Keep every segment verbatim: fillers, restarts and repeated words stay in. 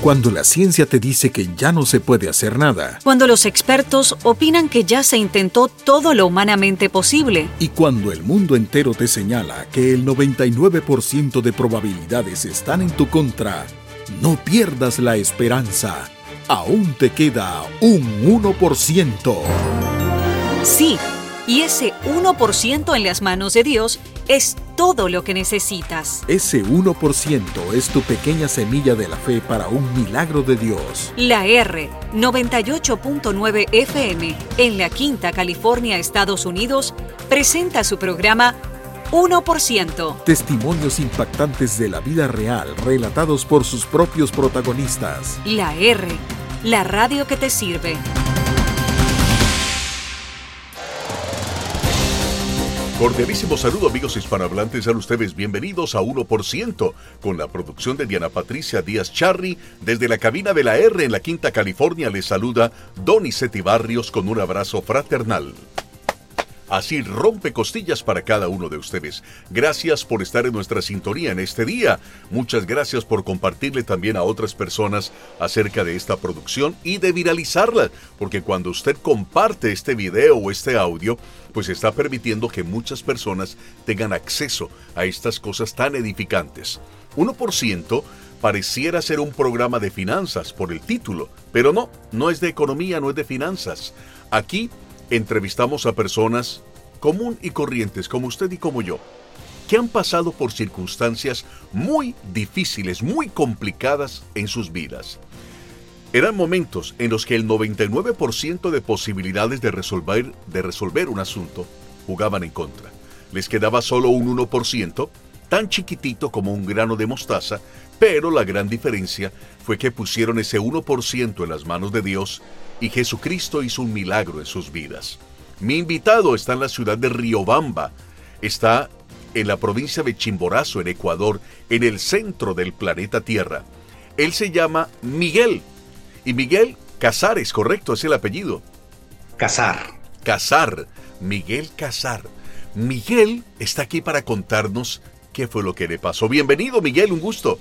Cuando la ciencia te dice que ya no se puede hacer nada. Cuando los expertos opinan que ya se intentó todo lo humanamente posible. Y cuando el mundo entero te señala que el noventa y nueve por ciento de probabilidades están en tu contra, no pierdas la esperanza. Aún te queda un uno por ciento. Sí, y ese uno por ciento en las manos de Dios es todo lo que necesitas. Ese uno por ciento es tu pequeña semilla de la fe para un milagro de Dios. La R noventa y ocho punto nueve F M en la Quinta California, Estados Unidos, presenta su programa uno por ciento. Testimonios impactantes de la vida real relatados por sus propios protagonistas. La R, la radio que te sirve. Cordialísimo saludo, amigos hispanohablantes, sean ustedes bienvenidos a uno por ciento, con la producción de Diana Patricia Díaz Charri. Desde la cabina de la R en la Quinta California les saluda Donizetti Barrios con un abrazo fraternal. Así rompe costillas para cada uno de ustedes. Gracias por estar en nuestra sintonía en este día. Muchas gracias por compartirle también a otras personas acerca de esta producción y de viralizarla, porque cuando usted comparte este video o este audio, pues está permitiendo que muchas personas tengan acceso a estas cosas tan edificantes. uno por ciento pareciera ser un programa de finanzas por el título, pero no, no es de economía, no es de finanzas. Aquí entrevistamos a personas común y corrientes, como usted y como yo, que han pasado por circunstancias muy difíciles, muy complicadas en sus vidas. Eran momentos en los que el noventa y nueve por ciento de posibilidades de resolver, de resolver un asunto jugaban en contra. Les quedaba solo un uno por ciento, tan chiquitito como un grano de mostaza, pero la gran diferencia fue que pusieron ese uno por ciento en las manos de Dios y Jesucristo hizo un milagro en sus vidas. Mi invitado está en la ciudad de Riobamba, está en la provincia de Chimborazo, en Ecuador, en el centro del planeta Tierra. Él se llama Miguel, y Miguel Casares, correcto, es el apellido. Casar. Casar, Miguel Casar. Miguel está aquí para contarnos qué fue lo que le pasó. Bienvenido, Miguel, un gusto.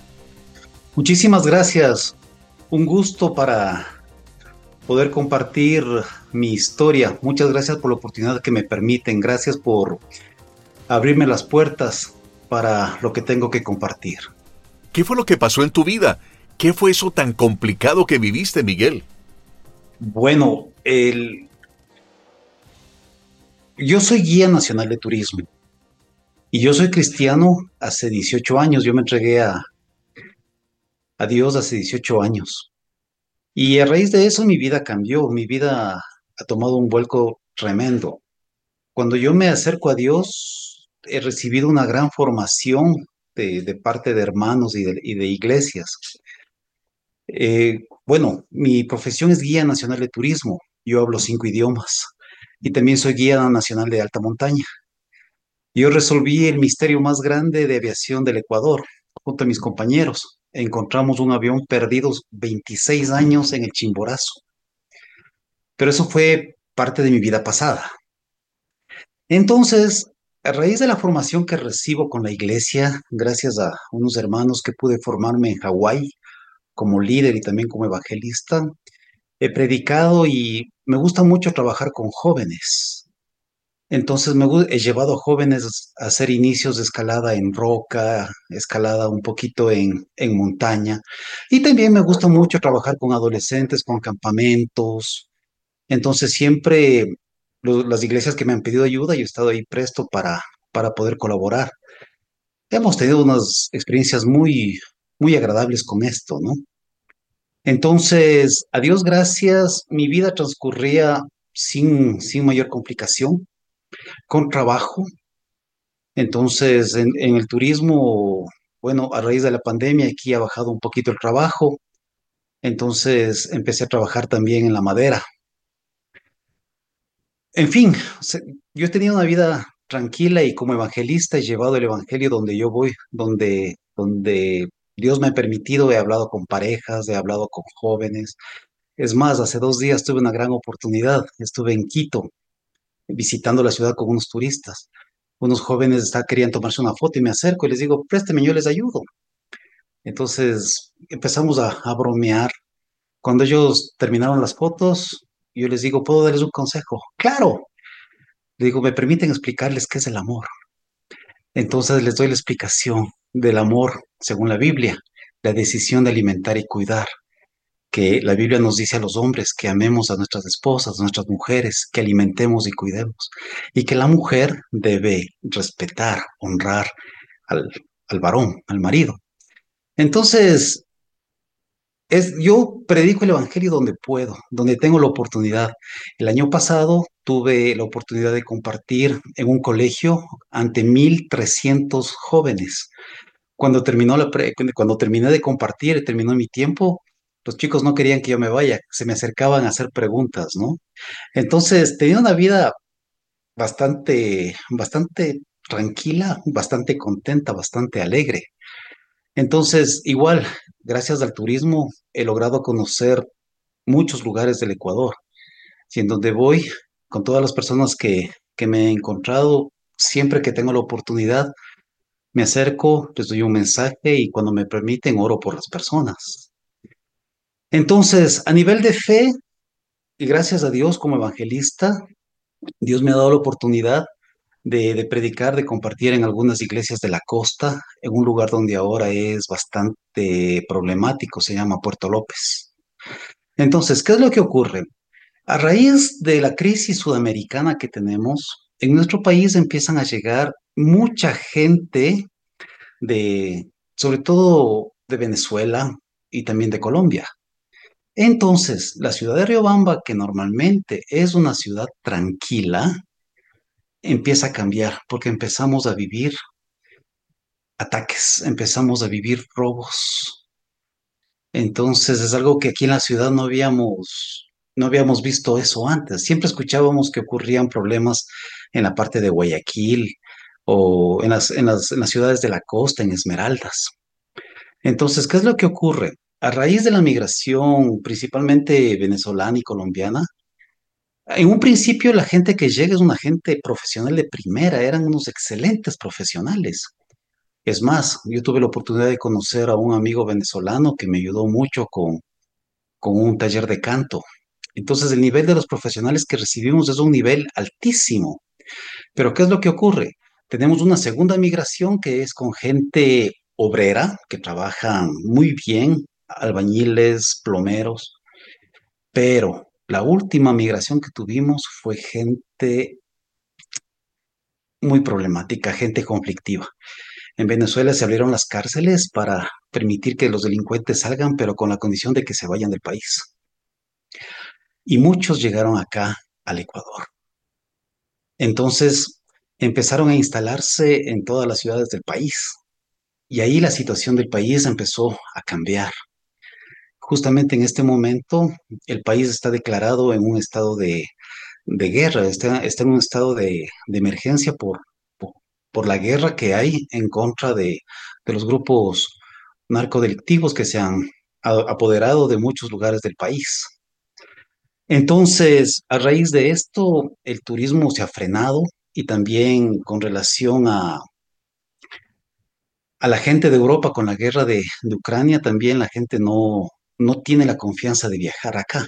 Muchísimas gracias. Un gusto para poder compartir mi historia. Muchas gracias por la oportunidad que me permiten. Gracias por abrirme las puertas para lo que tengo que compartir. ¿Qué fue lo que pasó en tu vida? ¿Qué fue eso tan complicado que viviste, Miguel? Bueno, el... yo soy guía nacional de turismo y yo soy cristiano hace dieciocho años. Yo me entregué a, a Dios hace dieciocho años. Y a raíz de eso mi vida cambió, mi vida ha tomado un vuelco tremendo. Cuando yo me acerco a Dios, he recibido una gran formación de, de parte de hermanos y de, y de iglesias. Eh, bueno, mi profesión es guía nacional de turismo. Yo hablo cinco idiomas y también soy guía nacional de alta montaña. Yo resolví el misterio más grande de aviación del Ecuador junto a mis compañeros. Encontramos un avión perdido veintiséis años en el Chimborazo. Pero eso fue parte de mi vida pasada. Entonces, a raíz de la formación que recibo con la iglesia, gracias a unos hermanos que pude formarme en Hawái como líder y también como evangelista, he predicado y me gusta mucho trabajar con jóvenes. Entonces me gu- he llevado a jóvenes a hacer inicios de escalada en roca, escalada un poquito en, en montaña. Y también me gusta mucho trabajar con adolescentes, con campamentos. Entonces siempre lo- las iglesias que me han pedido ayuda, yo he estado ahí presto para, para poder colaborar. Hemos tenido unas experiencias muy, muy agradables con esto, ¿no? Entonces, a Dios gracias, mi vida transcurría sin, sin mayor complicación, con trabajo. Entonces, en, en el turismo, bueno, a raíz de la pandemia aquí ha bajado un poquito el trabajo. Entonces, empecé a trabajar también en la madera. En fin, se- yo he tenido una vida tranquila y como evangelista he llevado el evangelio donde yo voy, donde, donde Dios me ha permitido, he hablado con parejas, he hablado con jóvenes. Es más, hace dos días tuve una gran oportunidad. Estuve en Quito visitando la ciudad con unos turistas. Unos jóvenes está, querían tomarse una foto y me acerco y les digo, présteme, yo les ayudo. Entonces empezamos a, a bromear. Cuando ellos terminaron las fotos, yo les digo, ¿puedo darles un consejo? Claro. Le digo, ¿me permiten explicarles qué es el amor? Entonces les doy la explicación del amor según la Biblia, la decisión de alimentar y cuidar, que la Biblia nos dice a los hombres que amemos a nuestras esposas, a nuestras mujeres, que alimentemos y cuidemos, y que la mujer debe respetar, honrar al, al varón, al marido. Entonces, es, yo predico el Evangelio donde puedo, donde tengo la oportunidad. El año pasado tuve la oportunidad de compartir en un colegio ante mil trescientos jóvenes. Cuando terminó la pre- cuando terminé de compartir, terminó mi tiempo, los chicos no querían que yo me vaya, se me acercaban a hacer preguntas, ¿no? Entonces, tenía una vida bastante, bastante tranquila, bastante contenta, bastante alegre. Entonces, igual, gracias al turismo, he logrado conocer muchos lugares del Ecuador, y en donde voy, con todas las personas que, que me he encontrado, siempre que tengo la oportunidad, me acerco, les doy un mensaje y cuando me permiten, oro por las personas. Entonces, a nivel de fe, y gracias a Dios como evangelista, Dios me ha dado la oportunidad de, de predicar, de compartir en algunas iglesias de la costa, en un lugar donde ahora es bastante problemático, se llama Puerto López. Entonces, ¿qué es lo que ocurre? A raíz de la crisis sudamericana que tenemos, en nuestro país empiezan a llegar mucha gente de, sobre todo de Venezuela y también de Colombia. Entonces, la ciudad de Riobamba, que normalmente es una ciudad tranquila, empieza a cambiar porque empezamos a vivir ataques, empezamos a vivir robos. Entonces, es algo que aquí en la ciudad no habíamos, no habíamos visto eso antes. Siempre escuchábamos que ocurrían problemas en la parte de Guayaquil o en las, en las, en las ciudades de la costa, en Esmeraldas. Entonces, ¿qué es lo que ocurre? A raíz de la migración, principalmente venezolana y colombiana, en un principio la gente que llega es una gente profesional de primera, eran unos excelentes profesionales. Es más, yo tuve la oportunidad de conocer a un amigo venezolano que me ayudó mucho con, con un taller de canto. Entonces, el nivel de los profesionales que recibimos es un nivel altísimo. Pero ¿qué es lo que ocurre? Tenemos una segunda migración que es con gente obrera, que trabajan muy bien, albañiles, plomeros, pero la última migración que tuvimos fue gente muy problemática, gente conflictiva. En Venezuela se abrieron las cárceles para permitir que los delincuentes salgan, pero con la condición de que se vayan del país. Y muchos llegaron acá al Ecuador. Entonces empezaron a instalarse en todas las ciudades del país. Y ahí la situación del país empezó a cambiar. Justamente en este momento, el país está declarado en un estado de, de guerra, está, está en un estado de, de emergencia por, por, por la guerra que hay en contra de, de los grupos narcodelictivos que se han a- apoderado de muchos lugares del país. Entonces, a raíz de esto, el turismo se ha frenado y también con relación a, a la gente de Europa con la guerra de, de Ucrania, también la gente no, no tiene la confianza de viajar acá.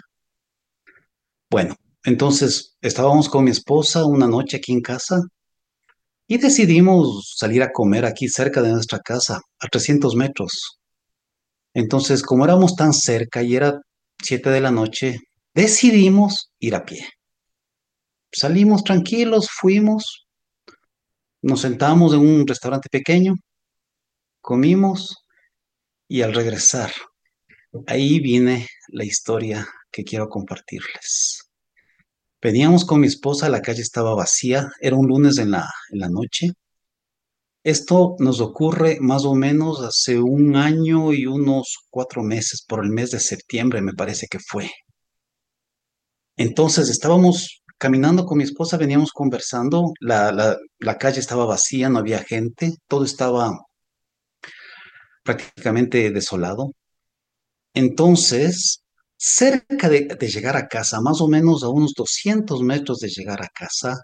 Bueno, entonces estábamos con mi esposa una noche aquí en casa y decidimos salir a comer aquí cerca de nuestra casa, a trescientos metros. Entonces, como éramos tan cerca y era siete de la noche, decidimos ir a pie. Salimos tranquilos, fuimos, nos sentamos en un restaurante pequeño, comimos y al regresar, ahí viene la historia que quiero compartirles. Veníamos con mi esposa, la calle estaba vacía, era un lunes en la, en la noche. Esto nos ocurre más o menos hace un año y unos cuatro meses, por el mes de septiembre me parece que fue. Entonces estábamos caminando con mi esposa, veníamos conversando, la, la, la calle estaba vacía, no había gente, todo estaba prácticamente desolado. Entonces, cerca de, de llegar a casa, más o menos a unos doscientos metros de llegar a casa,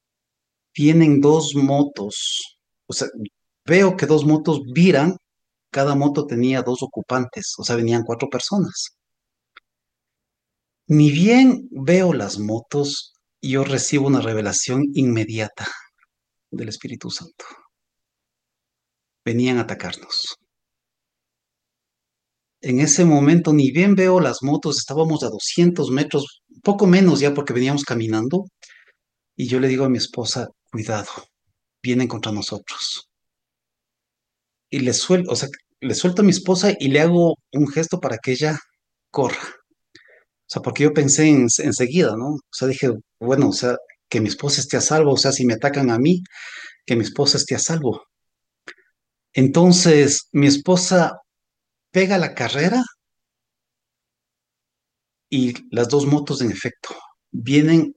vienen dos motos. O sea, veo que dos motos viran cada moto tenía dos ocupantes, o sea, venían cuatro personas. Ni bien veo las motos, yo recibo una revelación inmediata del Espíritu Santo. Venían a atacarnos. En ese momento, ni bien veo las motos, estábamos a doscientos metros, poco menos ya porque veníamos caminando, y yo le digo a mi esposa, cuidado, vienen contra nosotros. Y le suelto, o sea, le suelto a mi esposa y le hago un gesto para que ella corra. O sea, porque yo pensé en, enseguida, ¿no? O sea, dije, bueno, o sea, que mi esposa esté a salvo, o sea, si me atacan a mí, que mi esposa esté a salvo. Entonces, mi esposa pega la carrera y las dos motos, en efecto, vienen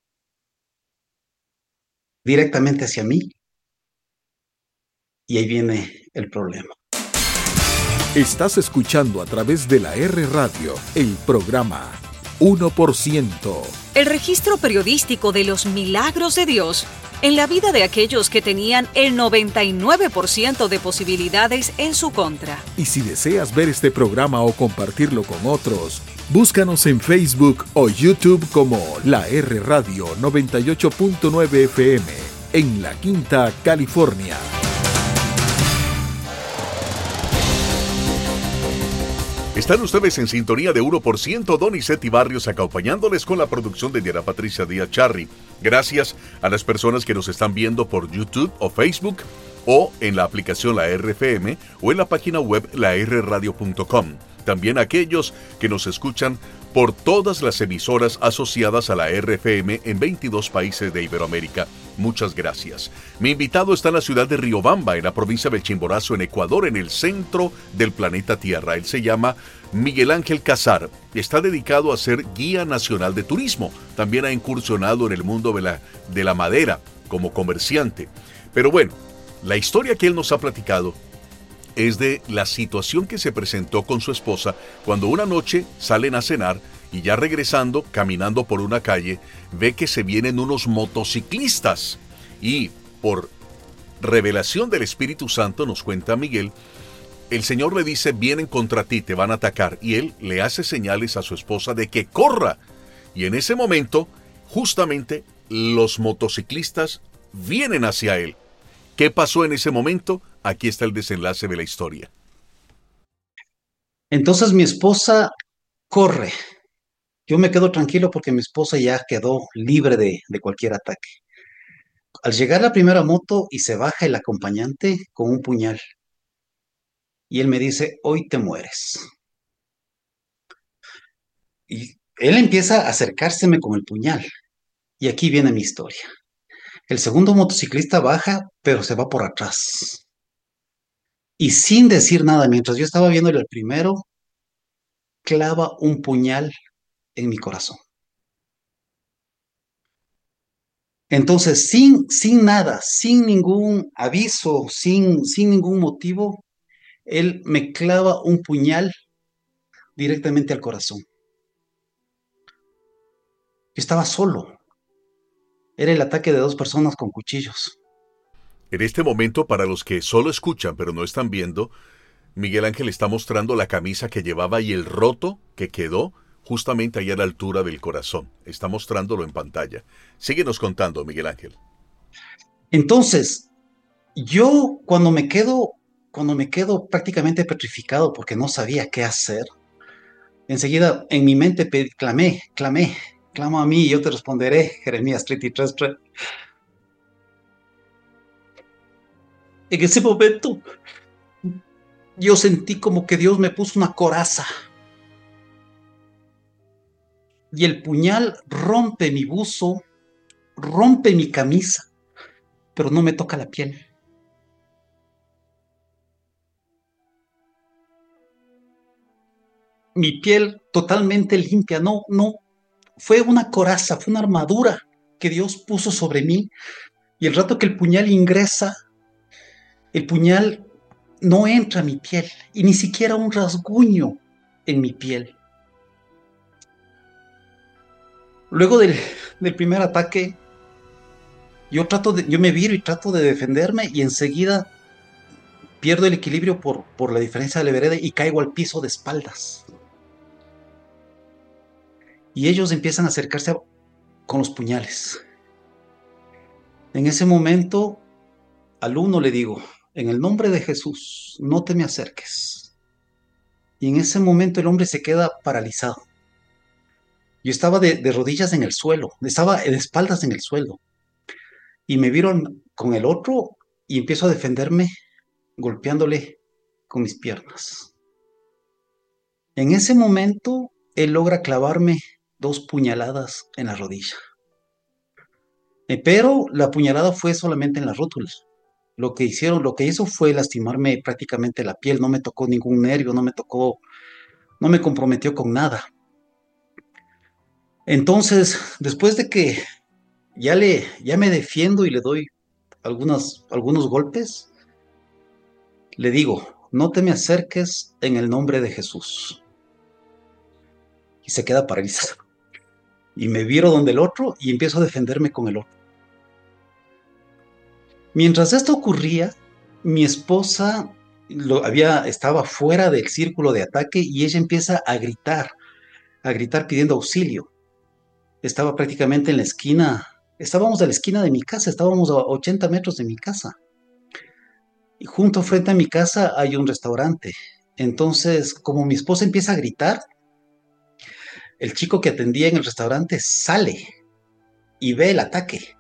directamente hacia mí y ahí viene el problema. Estás escuchando a través de la R Radio el programa uno por ciento. El registro periodístico de los milagros de Dios en la vida de aquellos que tenían el noventa y nueve por ciento de posibilidades en su contra. Y si deseas ver este programa o compartirlo con otros, búscanos en Facebook o YouTube como la R Radio noventa y ocho punto nueve F M en La Quinta, California. Están ustedes en sintonía de uno por ciento, Donizet y Barrios acompañándoles con la producción de Diana Patricia Díaz Charri. Gracias a las personas que nos están viendo por YouTube o Facebook o en la aplicación La R F M o en la página web la r radio punto com. También a aquellos que nos escuchan por todas las emisoras asociadas a la R F M en veintidós países de Iberoamérica. Muchas gracias. Mi invitado está en la ciudad de Riobamba, en la provincia de Chimborazo, en Ecuador, en el centro del planeta Tierra. Él se llama Miguel Ángel Casar. Está dedicado a ser guía nacional de turismo. También ha incursionado en el mundo de la, de la madera como comerciante. Pero bueno, la historia que él nos ha platicado es de la situación que se presentó con su esposa cuando una noche salen a cenar y ya regresando, caminando por una calle, ve que se vienen unos motociclistas y por revelación del Espíritu Santo, nos cuenta Miguel, el Señor le dice, vienen contra ti, te van a atacar, y él le hace señales a su esposa de que corra, y en ese momento, justamente, los motociclistas vienen hacia él. ¿Qué pasó en ese momento? Aquí está el desenlace de la historia. Entonces mi esposa corre. Yo me quedo tranquilo porque mi esposa ya quedó libre de, de cualquier ataque. Al llegar la primera moto y se baja el acompañante con un puñal. Y él me dice, hoy te mueres. Y él empieza a acercárseme con el puñal. Y aquí viene mi historia. El segundo motociclista baja, pero se va por atrás. Y sin decir nada, mientras yo estaba viéndole al primero, clava un puñal en mi corazón. Entonces, sin, sin nada, sin ningún aviso, sin, sin ningún motivo, él me clava un puñal directamente al corazón. Yo estaba solo. Era el ataque de dos personas con cuchillos. En este momento, para los que solo escuchan pero no están viendo, Miguel Ángel está mostrando la camisa que llevaba y el roto que quedó justamente ahí a la altura del corazón. Está mostrándolo en pantalla. Síguenos contando, Miguel Ángel. Entonces, yo cuando me quedo, cuando me quedo prácticamente petrificado porque no sabía qué hacer, enseguida en mi mente pedí, clamé, clamé, clamo a mí y yo te responderé, Jeremías treinta y tres, tres. En ese momento, yo sentí como que Dios me puso una coraza. Y el puñal rompe mi buzo, rompe mi camisa, pero no me toca la piel. Mi piel totalmente limpia, no, no, fue una coraza, fue una armadura que Dios puso sobre mí. Y el rato que el puñal ingresa, el puñal no entra a mi piel y ni siquiera un rasguño en mi piel. Luego del, del primer ataque, yo trato de, yo me viro y trato de defenderme y enseguida pierdo el equilibrio por, por la diferencia de la vereda y caigo al piso de espaldas. Y ellos empiezan a acercarse a, con los puñales. En ese momento, al uno le digo, en el nombre de Jesús, no te me acerques. Y en ese momento el hombre se queda paralizado. Yo estaba de, de rodillas en el suelo, estaba de espaldas en el suelo. Y me vieron con el otro y empiezo a defenderme golpeándole con mis piernas. En ese momento, él logra clavarme dos puñaladas en la rodilla. Eh, pero la puñalada fue solamente en la rótula. Lo que hicieron, lo que hizo fue lastimarme prácticamente la piel, no me tocó ningún nervio, no me tocó, no me comprometió con nada. Entonces, después de que ya le, ya me defiendo y le doy algunas, algunos golpes, le digo, no te me acerques en el nombre de Jesús. Y se queda paralizado. Y me viro donde el otro y empiezo a defenderme con el otro. Mientras esto ocurría, mi esposa lo había, estaba fuera del círculo de ataque y ella empieza a gritar, a gritar pidiendo auxilio. Estaba prácticamente en la esquina, estábamos a la esquina de mi casa, estábamos a ochenta metros de mi casa. Y junto frente a mi casa hay un restaurante. Entonces, como mi esposa empieza a gritar, el chico que atendía en el restaurante sale y ve el ataque.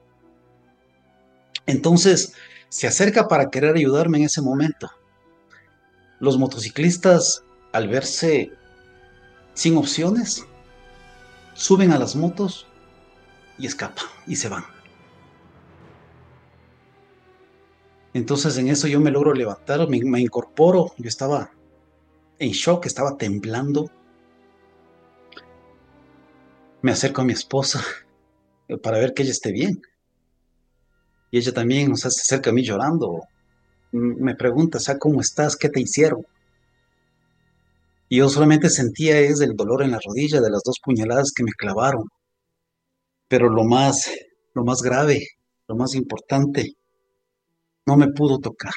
Entonces, se acerca para querer ayudarme en ese momento. Los motociclistas, al verse sin opciones, suben a las motos y escapan y se van. Entonces, en eso yo me logro levantar, me, me incorporo. Yo estaba en shock, estaba temblando. Me acerco a mi esposa para ver que ella esté bien. Y ella también, o sea, se acerca a mí llorando. Me pregunta, o sea, ¿cómo estás? ¿Qué te hicieron? Y yo solamente sentía es el dolor en la rodilla de las dos puñaladas que me clavaron. Pero lo más, lo más grave, lo más importante, no me pudo tocar.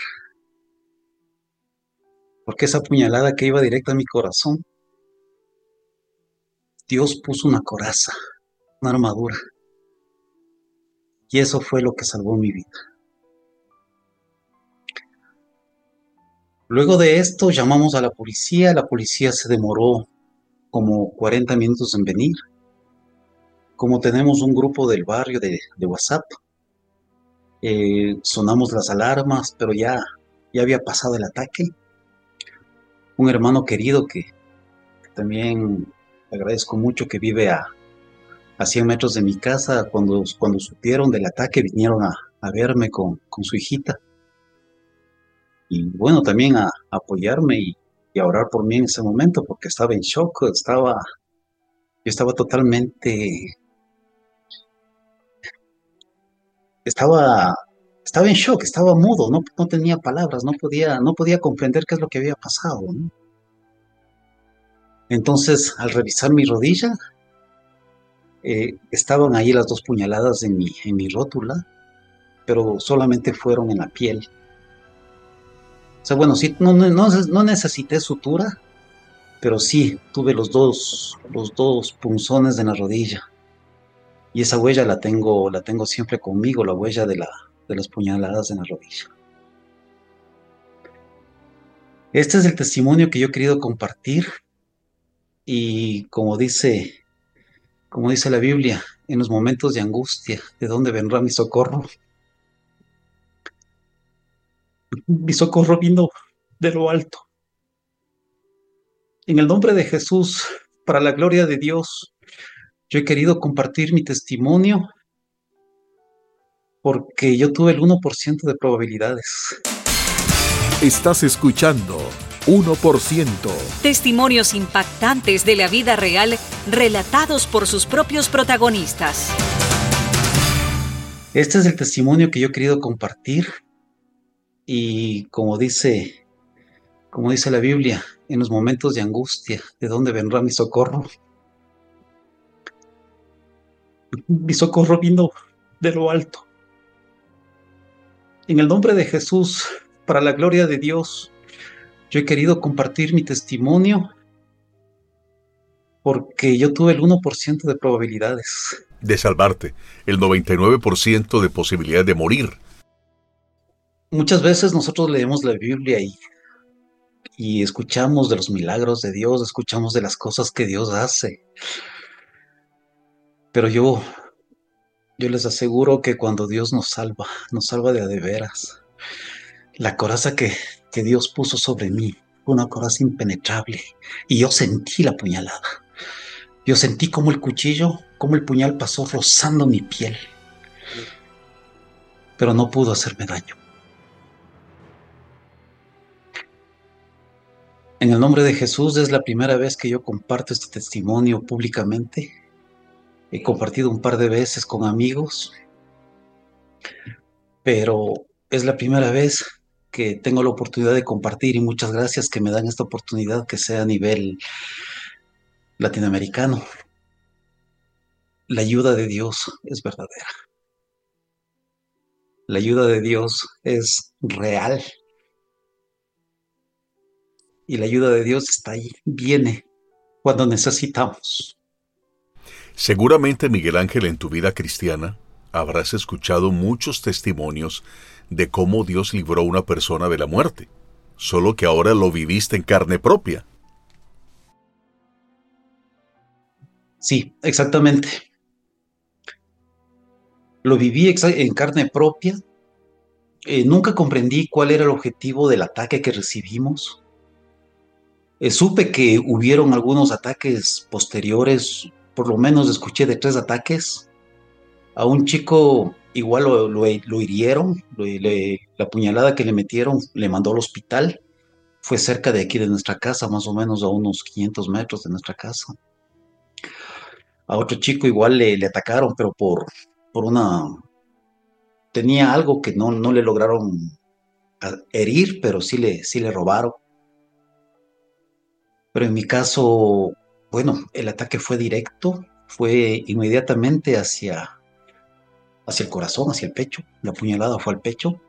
Porque esa puñalada que iba directa a mi corazón, Dios puso una coraza, una armadura. Y eso fue lo que salvó mi vida. Luego de esto llamamos a la policía, la policía se demoró como cuarenta minutos en venir. Como tenemos un grupo del barrio de, de WhatsApp, eh, sonamos las alarmas, pero ya, ya había pasado el ataque. Un hermano querido que, que también agradezco mucho, que vive a, a cien metros de mi casa, cuando, cuando supieron del ataque vinieron a, a verme con, con su hijita. Y bueno, también a, a apoyarme y, y a orar por mí en ese momento, porque estaba en shock, estaba, yo estaba totalmente, estaba, estaba en shock, estaba mudo, no, no tenía palabras, no podía, no podía comprender qué es lo que había pasado, ¿no? Entonces, al revisar mi rodilla, eh, estaban ahí las dos puñaladas en mi, en mi rótula, pero solamente fueron en la piel. O sea, bueno, sí, no, no, no necesité sutura, pero sí tuve los dos, los dos punzones en la rodilla. Y esa huella la tengo, la tengo siempre conmigo, la huella de, la, de las puñaladas en la rodilla. Este es el testimonio que yo he querido compartir. Y como dice, como dice la Biblia, en los momentos de angustia, ¿de dónde vendrá mi socorro? Mi socorro vino de lo alto. En el nombre de Jesús, para la gloria de Dios, yo he querido compartir mi testimonio porque yo tuve el uno por ciento de probabilidades. Estás escuchando uno por ciento. Testimonios impactantes de la vida real relatados por sus propios protagonistas. Este es el testimonio que yo he querido compartir y como dice, como dice la Biblia, en los momentos de angustia, ¿de dónde vendrá mi socorro? Mi socorro vino de lo alto. En el nombre de Jesús, para la gloria de Dios, yo he querido compartir mi testimonio porque yo tuve el uno por ciento de probabilidades. De salvarte, el noventa y nueve por ciento de posibilidad de morir. Muchas veces nosotros leemos la Biblia y, y escuchamos de los milagros de Dios, escuchamos de las cosas que Dios hace. Pero yo, yo les aseguro que cuando Dios nos salva, nos salva de a de veras. La coraza que, que Dios puso sobre mí fue una coraza impenetrable y yo sentí la puñalada. Yo sentí como el cuchillo, como el puñal pasó rozando mi piel, pero no pudo hacerme daño. En el nombre de Jesús, es la primera vez que yo comparto este testimonio públicamente. He compartido un par de veces con amigos, pero es la primera vez que tengo la oportunidad de compartir, y muchas gracias que me dan esta oportunidad, que sea a nivel latinoamericano. La ayuda de Dios es verdadera. La ayuda de Dios es real. Y la ayuda de Dios está ahí, viene cuando necesitamos. Seguramente, Miguel Ángel, en tu vida cristiana habrás escuchado muchos testimonios de cómo Dios libró a una persona de la muerte, solo que ahora lo viviste en carne propia. Sí, exactamente. Lo viví exa- en carne propia. Eh, nunca comprendí cuál era el objetivo del ataque que recibimos. Eh, supe que hubieron algunos ataques posteriores, por lo menos escuché de tres ataques. A un chico igual lo, lo, lo hirieron, lo- le- la puñalada que le metieron le mandó al hospital. Fue cerca de aquí de nuestra casa, más o menos a unos quinientos metros de nuestra casa. A otro chico igual le, le atacaron, pero por, por una... tenía algo que no, no le lograron a- herir, pero sí le, sí le robaron. Pero en mi caso, bueno, el ataque fue directo, fue inmediatamente hacia, hacia el corazón, hacia el pecho. La puñalada fue al pecho.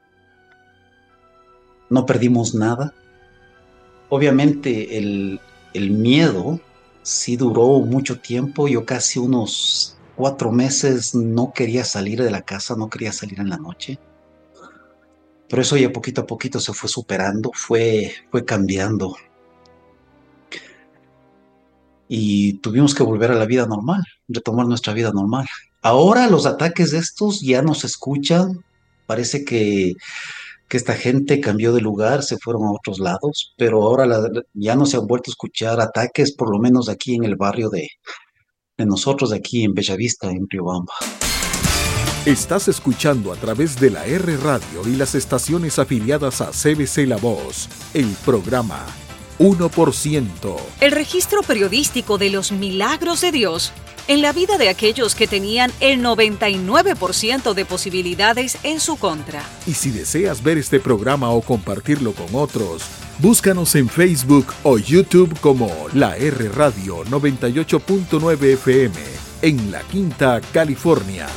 No perdimos nada. Obviamente el, el miedo sí duró mucho tiempo. Yo casi unos cuatro meses no quería salir de la casa, no quería salir en la noche. Pero eso ya poquito a poquito se fue superando, fue, fue cambiando. Y tuvimos que volver a la vida normal, retomar nuestra vida normal. Ahora los ataques de estos ya no se escuchan. Parece que, que esta gente cambió de lugar, se fueron a otros lados, pero ahora la- la- ya no se han vuelto a escuchar ataques, por lo menos aquí en el barrio de, de nosotros, de aquí en Bellavista, en Riobamba. Estás escuchando a través de la R Radio y las estaciones afiliadas a C B C La Voz, el programa uno por ciento. El registro periodístico de los milagros de Dios en la vida de aquellos que tenían el noventa y nueve por ciento de posibilidades en su contra. Y si deseas ver este programa o compartirlo con otros, búscanos en Facebook o YouTube como La R Radio noventa y ocho punto nueve F M en La Quinta, California.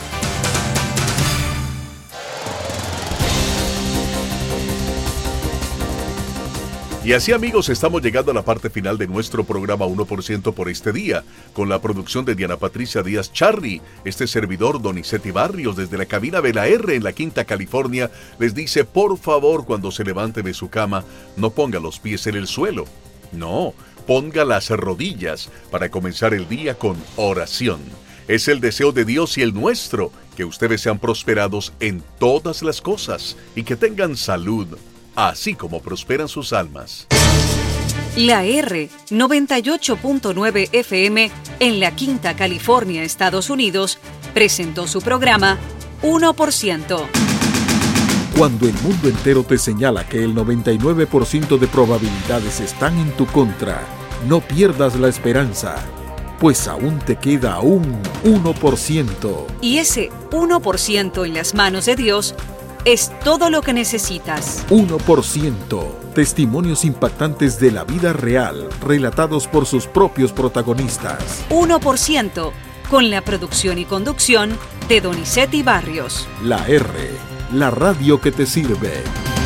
Y así, amigos, estamos llegando a la parte final de nuestro programa uno por ciento por este día, con la producción de Diana Patricia Díaz Charri. Este servidor, Donizetti Barrios, desde la cabina de la R en la Quinta, California, les dice, por favor, cuando se levante de su cama, no ponga los pies en el suelo. No, ponga las rodillas para comenzar el día con oración. Es el deseo de Dios y el nuestro, que ustedes sean prosperados en todas las cosas y que tengan salud, así como prosperan sus almas. La R noventa y ocho punto nueve F M en la Quinta, California, Estados Unidos, presentó su programa uno por ciento. Cuando el mundo entero te señala que el noventa y nueve por ciento de probabilidades están en tu contra, no pierdas la esperanza, pues aún te queda un uno por ciento. Y ese uno por ciento en las manos de Dios es todo lo que necesitas. uno por ciento. Testimonios impactantes de la vida real, relatados por sus propios protagonistas. uno por ciento, con la producción y conducción de Donizetti Barrios. La R, la radio que te sirve.